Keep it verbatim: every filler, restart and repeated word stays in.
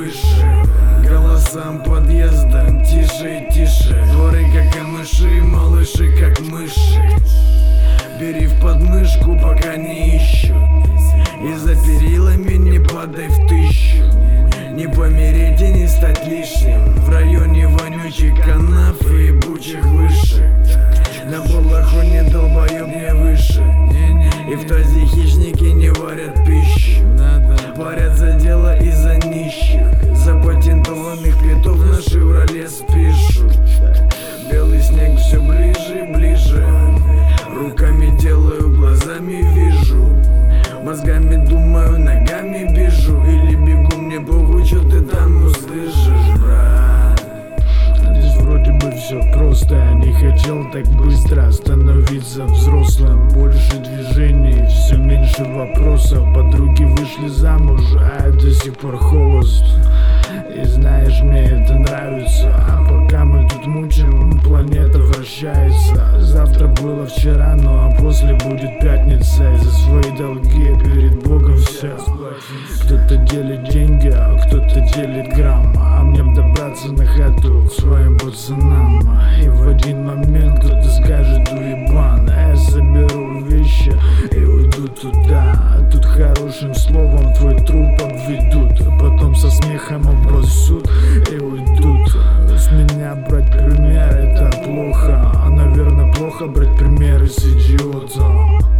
выше. Голосам подъезда тише и тише. Дворы как камыши, малыши как мыши. Бери в подмышку, пока не ищут. И за перилами не падай в тысячу. Не помереть и не стать лишним. В районе вонючих канав и ебучих выше. На балахоне долбоёб не выше. И в тазе хищники не варят пищу. Парят за дело и за нищих. Запатентованных квитов на Шевроле спишут. Белый снег все ближе и ближе. Руками делаю, глазами вижу. Мозгами думаю, ногами бежу. Или бегу, мне похуй, что ты там услышишь, брат. Здесь вроде бы все просто, я не хотел так быстро становиться взрослым. Больше движений, все меньше вопросов. Подруги вышли замуж, а я до сих пор холост. И знаешь, мне это нравится. А пока мы тут мучим, планета вращается. Завтра было вчера, ну а после будет пятница. И за свои долги перед Богом все. Кто-то делит деньги, а кто-то делит грамм. А мне добраться на хату к своим пацанам. И в один момент кто-то скажет: уебан. А я соберу вещи и уйду туда. А тут хорошим словом твой труп обведут. А потом со смехом оброс суд и уйдут. С меня брать пример — это плохо. А наверное плохо брать примеры с идиота.